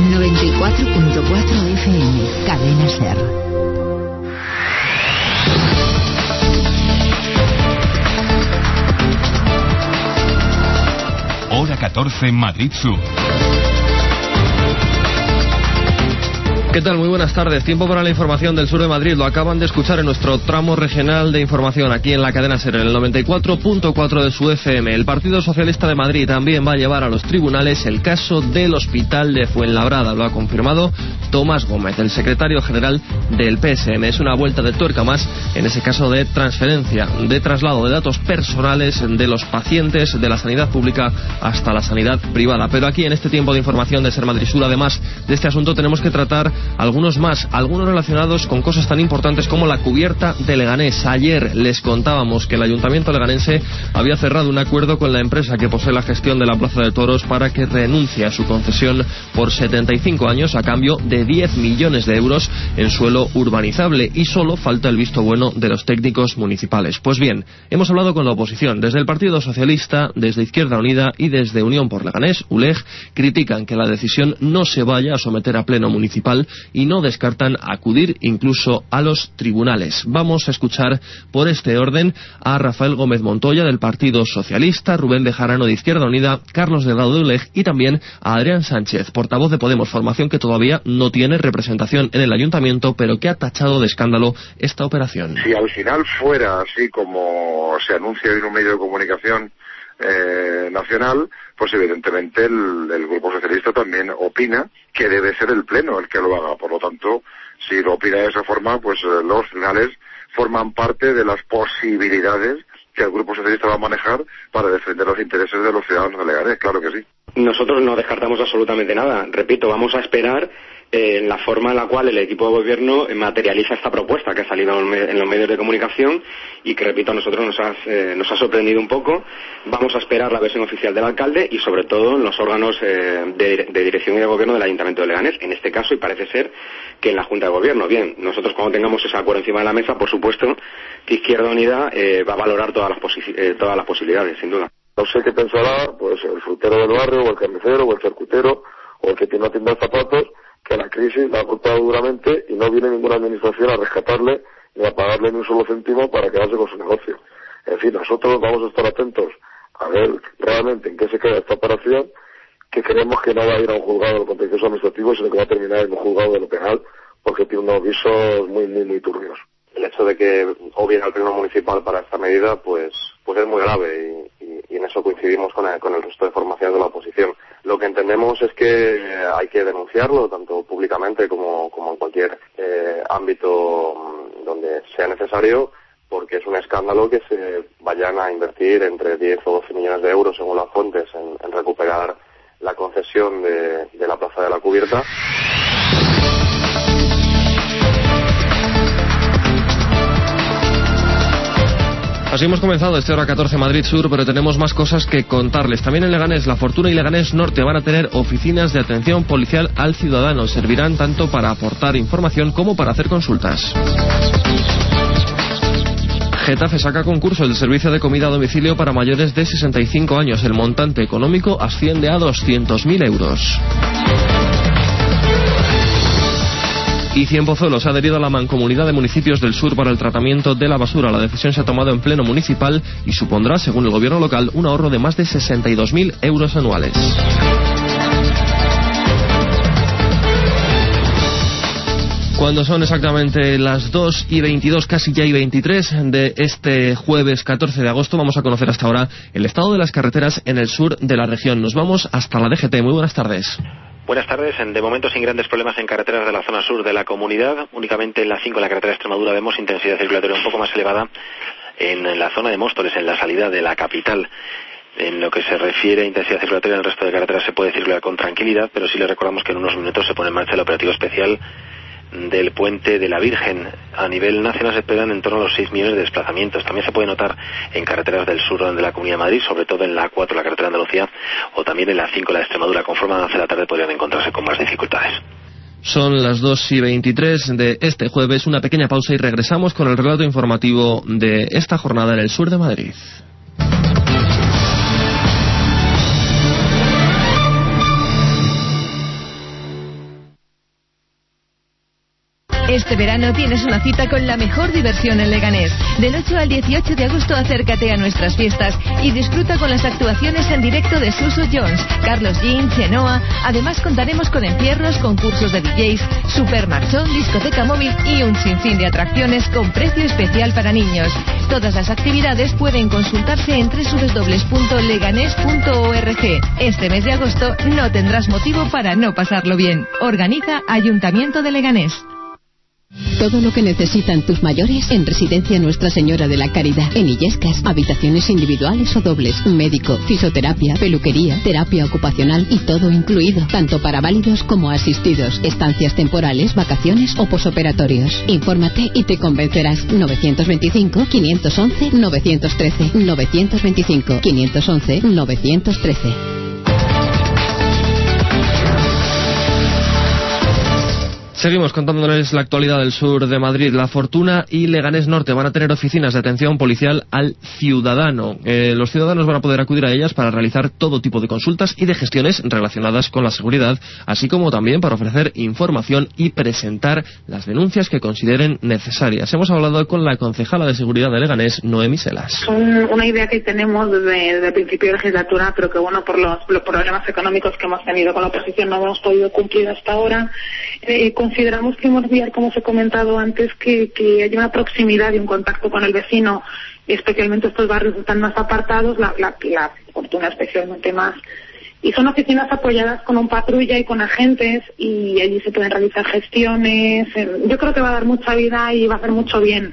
94.4 FM, Cadena SER. Hora 14, Madrid Sur. ¿Qué tal? Muy buenas tardes. Tiempo para la información del sur de Madrid. Lo acaban de escuchar en nuestro tramo regional de información aquí en la cadena SER, en el 94.4 de su FM. El Partido Socialista de Madrid también va a llevar a los tribunales el caso del Hospital de Fuenlabrada. Lo ha confirmado Tomás Gómez, el secretario general del PSM. Es una vuelta de tuerca más en ese caso de transferencia, de traslado de datos personales de los pacientes de la sanidad pública hasta la sanidad privada. Pero aquí en este tiempo de información de SER Madrid Sur, además de este asunto, tenemos que tratar algunos más, algunos relacionados con cosas tan importantes como la cubierta de Leganés. Ayer les contábamos que el Ayuntamiento leganense había cerrado un acuerdo con la empresa que posee la gestión de la Plaza de Toros para que renuncie a su concesión por 75 años a cambio de 10 millones de euros en suelo urbanizable, y solo falta el visto bueno de los técnicos municipales. Pues bien, hemos hablado con la oposición. Desde el Partido Socialista, desde Izquierda Unida y desde Unión por Leganés, ULEG, critican que la decisión no se vaya a someter a pleno municipal y no descartan acudir incluso a los tribunales. Vamos a escuchar por este orden a Rafael Gómez Montoya del Partido Socialista, Rubén Bejarano de Izquierda Unida, Carlos Delgado de ULEG y también a Adrián Sánchez, portavoz de Podemos, formación que todavía no tiene representación en el Ayuntamiento, pero que ha tachado de escándalo esta operación. Si al final fuera así como se anuncia en un medio de comunicación nacional, pues evidentemente el Grupo Socialista también opina que debe ser el Pleno el que lo haga. Por lo tanto, si lo opina de esa forma, pues los tribunales forman parte de las posibilidades que el Grupo Socialista va a manejar para defender los intereses de los ciudadanos de Leganés, claro que sí. Nosotros no descartamos absolutamente nada. Repito, vamos a esperar en la forma en la cual el equipo de gobierno materializa esta propuesta que ha salido en los medios de comunicación y que, repito, a nosotros nos ha sorprendido un poco. Vamos a esperar la versión oficial del alcalde y, sobre todo, en los órganos de dirección y de gobierno del Ayuntamiento de Leganés, en este caso, y parece ser que en la Junta de Gobierno. Bien, nosotros cuando tengamos ese acuerdo encima de la mesa, por supuesto, que Izquierda Unida va a valorar todas las posibilidades, sin duda. No sé qué pensará pues el frutero del barrio, o el carnicero, o el charcutero, o el que tiene una tienda de zapatos, que la crisis la ha golpeado duramente y no viene ninguna administración a rescatarle ni a pagarle ni un solo céntimo para quedarse con su negocio. En fin, nosotros vamos a estar atentos a ver realmente en qué se queda esta operación, que creemos que no va a ir a un juzgado de lo contencioso administrativo, sino que va a terminar en un juzgado de lo penal, porque tiene unos visos muy turbios. El hecho de que obviera al pleno municipal para esta medida, pues es muy grave y en eso coincidimos con el resto de formaciones de la oposición. Lo que entendemos es que hay que denunciarlo tanto públicamente como en cualquier ámbito donde sea necesario, porque es un escándalo que se vayan a invertir entre 10 o 12 millones de euros, según las fuentes, en recuperar la concesión de la Plaza de la Cubierta. Así hemos comenzado este Hora 14 Madrid Sur, pero tenemos más cosas que contarles. También en Leganés, La Fortuna y Leganés Norte van a tener oficinas de atención policial al ciudadano. Servirán tanto para aportar información como para hacer consultas. Getafe saca concurso del servicio de comida a domicilio para mayores de 65 años. El montante económico asciende a 200.000 euros. Y Cienpozuelos ha adherido a la Mancomunidad de Municipios del Sur para el tratamiento de la basura. La decisión se ha tomado en pleno municipal y supondrá, según el gobierno local, un ahorro de más de 62.000 euros anuales. Cuando son exactamente las 2:22, casi ya y 23 de este jueves 14 de agosto, vamos a conocer hasta ahora el estado de las carreteras en el sur de la región. Nos vamos hasta la DGT. Muy buenas tardes. Buenas tardes. De momento sin grandes problemas en carreteras de la zona sur de la comunidad. Únicamente en la 5, en la carretera de Extremadura, vemos intensidad circulatoria un poco más elevada en la zona de Móstoles, en la salida de la capital. En lo que se refiere a intensidad circulatoria, en el resto de carreteras se puede circular con tranquilidad, pero sí le recordamos que en unos minutos se pone en marcha el operativo especial del Puente de la Virgen. A nivel nacional se esperan en torno a los 6 millones de desplazamientos. También se puede notar en carreteras del sur de la Comunidad de Madrid, sobre todo en la 4, la carretera de Andalucía, o también en la 5, la de Extremadura. Conforme avance la tarde podrían encontrarse con más dificultades. Son las 2:23 de este jueves. Una pequeña pausa y regresamos con el relato informativo de esta jornada en el sur de Madrid. Este verano tienes una cita con la mejor diversión en Leganés. Del 8 al 18 de agosto acércate a nuestras fiestas y disfruta con las actuaciones en directo de Suso Jones, Carlos Jean, Chenoa. Además contaremos con encierros, concursos de DJs, supermarchón, discoteca móvil y un sinfín de atracciones con precio especial para niños. Todas las actividades pueden consultarse en www.leganés.org. Este mes de agosto no tendrás motivo para no pasarlo bien. Organiza Ayuntamiento de Leganés. Todo lo que necesitan tus mayores en Residencia Nuestra Señora de la Caridad. En Illescas, habitaciones individuales o dobles, médico, fisioterapia, peluquería, terapia ocupacional y todo incluido, tanto para válidos como asistidos, estancias temporales, vacaciones o posoperatorios. Infórmate y te convencerás. 925 511 913 925 511 913. Seguimos contándoles la actualidad del sur de Madrid. La Fortuna y Leganés Norte van a tener oficinas de atención policial al ciudadano. Los ciudadanos van a poder acudir a ellas para realizar todo tipo de consultas y de gestiones relacionadas con la seguridad, así como también para ofrecer información y presentar las denuncias que consideren necesarias. Hemos hablado con la concejala de seguridad de Leganés, Noemí Selas. Una idea que tenemos desde el principio de legislatura, pero que bueno, por los problemas económicos que hemos tenido con la oposición no hemos podido cumplir hasta ahora. Consideramos primordial, como os he comentado antes, que haya una proximidad y un contacto con el vecino, especialmente estos barrios están más apartados, la Fortuna especialmente más. Y son oficinas apoyadas con un patrulla y con agentes, y allí se pueden realizar gestiones. Yo creo que va a dar mucha vida y va a hacer mucho bien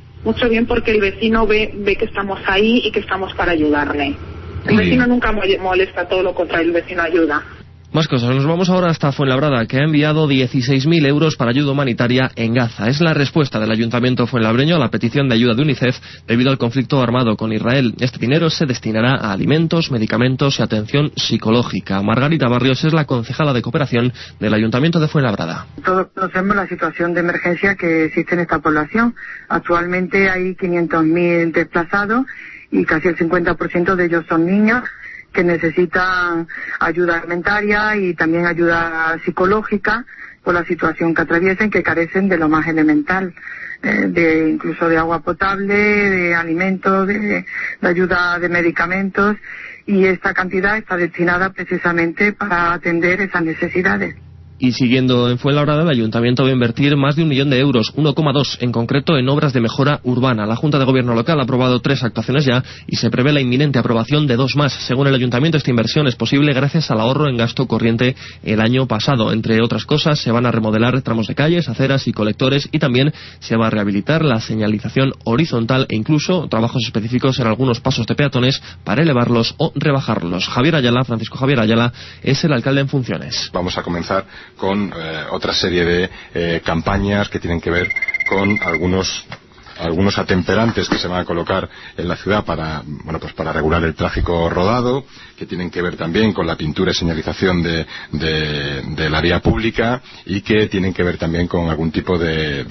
porque el vecino ve que estamos ahí y que estamos para ayudarle. El vecino nunca molesta, todo lo contrario, el vecino ayuda. Más cosas. Nos vamos ahora hasta Fuenlabrada, que ha enviado 16.000 euros para ayuda humanitaria en Gaza. Es la respuesta del Ayuntamiento fuenlabreño a la petición de ayuda de UNICEF debido al conflicto armado con Israel. Este dinero se destinará a alimentos, medicamentos y atención psicológica. Margarita Barrios es la concejala de cooperación del Ayuntamiento de Fuenlabrada. Todos conocemos la situación de emergencia que existe en esta población. Actualmente hay 500.000 desplazados y casi el 50% de ellos son niños que necesitan ayuda alimentaria y también ayuda psicológica por la situación que atraviesan, que carecen de lo más elemental, incluso de agua potable, de alimentos, de ayuda de medicamentos, y esta cantidad está destinada precisamente para atender esas necesidades. Y siguiendo en Fuenlabrada, el Ayuntamiento va a invertir más de 1 millón de euros, 1,2 en concreto, en obras de mejora urbana. La Junta de Gobierno local ha aprobado 3 actuaciones ya y se prevé la inminente aprobación de 2 más. Según el Ayuntamiento, esta inversión es posible gracias al ahorro en gasto corriente el año pasado. Entre otras cosas, se van a remodelar tramos de calles, aceras y colectores, y también se va a rehabilitar la señalización horizontal e incluso trabajos específicos en algunos pasos de peatones para elevarlos o rebajarlos. Francisco Javier Ayala, es el alcalde en funciones. Vamos a comenzar con otra serie de campañas que tienen que ver con algunos atemperantes que se van a colocar en la ciudad para regular el tráfico rodado, que tienen que ver también con la pintura y señalización de la vía pública, y que tienen que ver también con algún tipo del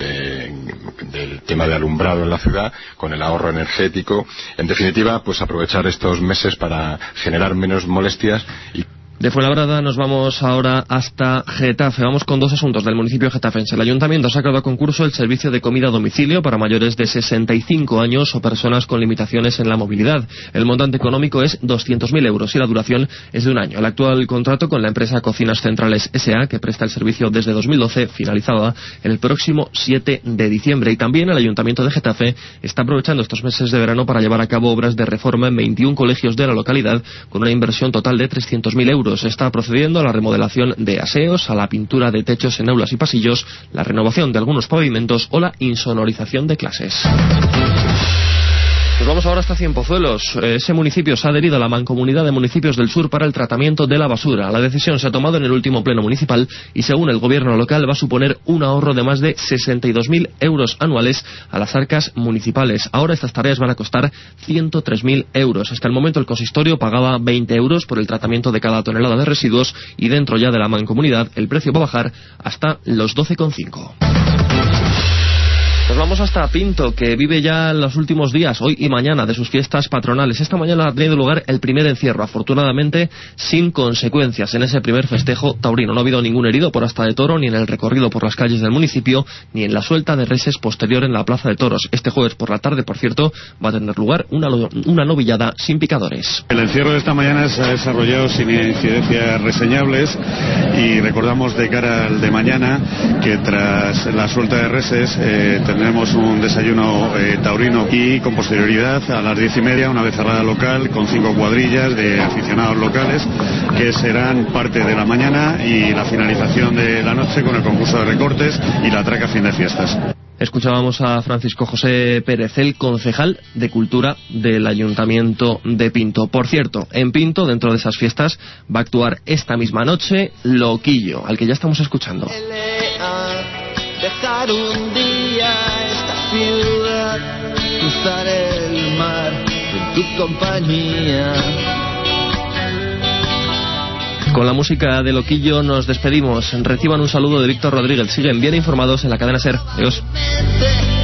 tema de alumbrado en la ciudad, con el ahorro energético. En definitiva, pues aprovechar estos meses para generar menos molestias. De Fuenlabrada nos vamos ahora hasta Getafe. Vamos con 2 asuntos del municipio getafense. El Ayuntamiento ha sacado a concurso el servicio de comida a domicilio para mayores de 65 años o personas con limitaciones en la movilidad. El montante económico es 200.000 euros y la duración es de 1 año. El actual contrato con la empresa Cocinas Centrales S.A., que presta el servicio desde 2012, finalizaba el próximo 7 de diciembre. Y también el Ayuntamiento de Getafe está aprovechando estos meses de verano para llevar a cabo obras de reforma en 21 colegios de la localidad con una inversión total de 300.000 euros. Está procediendo a la remodelación de aseos, a la pintura de techos en aulas y pasillos, la renovación de algunos pavimentos o la insonorización de clases. Nos vamos ahora hasta Cienpozuelos. Ese municipio se ha adherido a la Mancomunidad de Municipios del Sur para el tratamiento de la basura. La decisión se ha tomado en el último pleno municipal y, según el gobierno local, va a suponer un ahorro de más de 62.000 euros anuales a las arcas municipales. Ahora estas tareas van a costar 103.000 euros. Hasta el momento el consistorio pagaba 20 euros por el tratamiento de cada tonelada de residuos, y dentro ya de la Mancomunidad el precio va a bajar hasta los 12,5. Nos vamos hasta Pinto, que vive ya en los últimos días, hoy y mañana, de sus fiestas patronales. Esta mañana ha tenido lugar el primer encierro, afortunadamente sin consecuencias en ese primer festejo taurino. No ha habido ningún herido por asta de toro, ni en el recorrido por las calles del municipio, ni en la suelta de reses posterior en la plaza de toros. Este jueves por la tarde, por cierto, va a tener lugar una novillada sin picadores. El encierro de esta mañana se ha desarrollado sin incidencias reseñables, y recordamos de cara al de mañana que tras la suelta de reses tendremos un desayuno taurino, y con posterioridad a las 10:30 una becerrada local con 5 cuadrillas de aficionados locales que serán parte de la mañana, y la finalización de la noche con el concurso de recortes y la traca fin de fiestas. Escuchábamos a Francisco José Pérez, el concejal de Cultura del Ayuntamiento de Pinto. Por cierto, en Pinto, dentro de esas fiestas, va a actuar esta misma noche Loquillo, al que ya estamos escuchando. Dejar un día esta ciudad, cruzar el mar en tu compañía. Con la música de Loquillo nos despedimos. Reciban un saludo de Víctor Rodríguez. Siguen bien informados en la cadena SER. Adiós.